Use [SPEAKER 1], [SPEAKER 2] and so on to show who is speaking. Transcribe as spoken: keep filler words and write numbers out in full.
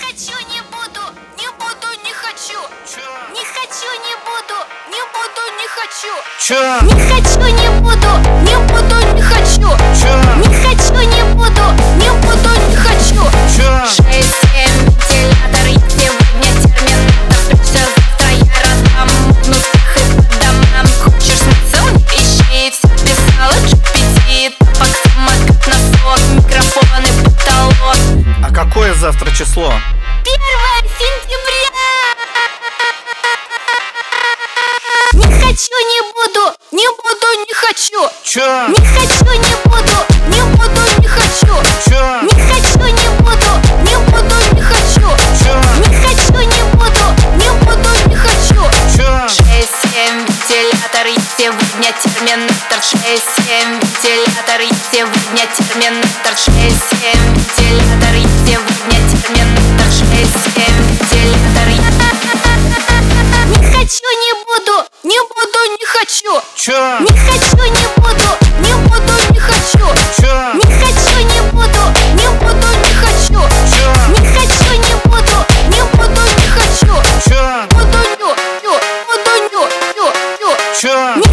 [SPEAKER 1] хочу, не буду, не буду, не хочу.
[SPEAKER 2] Чё?
[SPEAKER 1] Не хочу, не буду, не буду, не хочу.
[SPEAKER 2] Чё?
[SPEAKER 1] Не хочу, не буду, не буду, не хочу.
[SPEAKER 2] Чё?
[SPEAKER 1] Не хочу, не буду, не буду, не хочу.
[SPEAKER 2] Чё?
[SPEAKER 1] шесть семь вентилятор, я сегодня терминатор. Прячься, завтра я раздам мутных и по домам. Хочешь смыться, ищи, все писала джи пи ти. Тапок, самокат, носок, микрофон и потолок.
[SPEAKER 2] А какое завтра число?
[SPEAKER 1] Первое сентября. Не хочу, не буду, не буду, не хочу.
[SPEAKER 2] Чё?
[SPEAKER 1] Не хочу, не буду, не буду, не хочу.
[SPEAKER 2] Чё?
[SPEAKER 1] Не хочу, не буду, не буду, не хочу.
[SPEAKER 2] Чё?
[SPEAKER 1] Не хочу, не буду, не буду, не хочу.
[SPEAKER 2] Чё?
[SPEAKER 1] шесть семь вентилятор, я сегодня терминатор. шесть семь вентилятор, я сегодня терминатор. шесть семь вентилятор, я сегодня терминатор. шесть семь вентилятор, я... Не хочу, не буду, не буду, не хочу.
[SPEAKER 2] Чё?
[SPEAKER 1] Не хочу, не буду, не буду, не хочу.
[SPEAKER 2] Чё?
[SPEAKER 1] Не хочу, не буду, не буду, не хочу.
[SPEAKER 2] Чё?
[SPEAKER 1] Не хочу, не буду, не буду, не хочу.
[SPEAKER 2] Чё?
[SPEAKER 1] Буду, ню, ню, буду, ню, ню, ню.
[SPEAKER 2] Чё?
[SPEAKER 1] Не